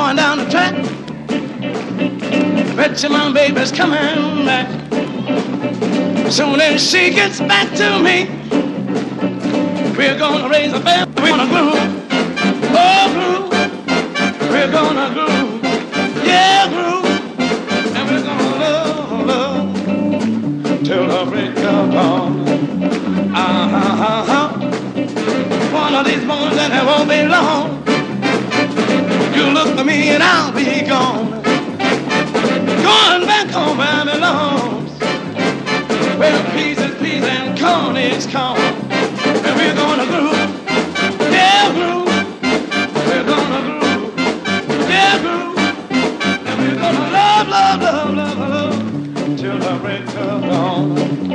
going down the track. Bet you my baby's coming back. Soon as she gets back to me, we're gonna raise a bell. We're gonna groove. Oh, groove. We're gonna groove. Yeah, groove. And we're gonna love, love till the break of dawn. One of these mornings and it won't be long. You look for me and I'll be gone. Going back home where I belong. Where peace is peace and corn is corn. And we're gonna groove. Yeah, groove. We're gonna groove. Yeah, groove. And we're gonna love, love, love, love, love till the break of dawn.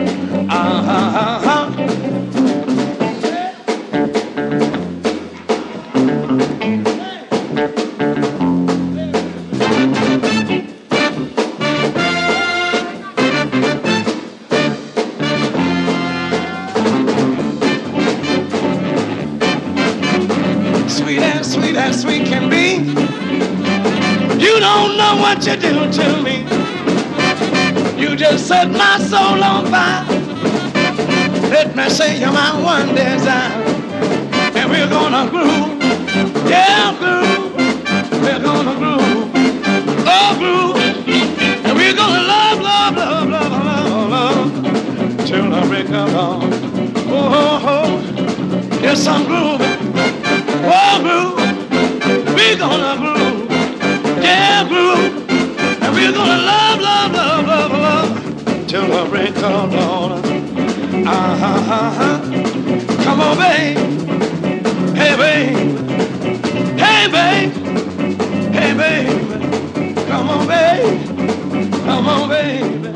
Sweet as sweet can be. You don't know what you do to me. You just set my soul on fire. Let me say you're my one desire. And we're gonna groove. Yeah, groove. We're gonna groove. Oh, groove. And we're gonna love, love, love, love, love, love till the break of dawn. Oh, oh, oh. Yes, I'm grooving. Oh, groove. We're gonna groove, yeah, groove, and we're gonna love, love, love, love, love till the break of dawn. Come on, babe, hey, babe, hey, babe, hey, babe, come on, babe, come on, babe.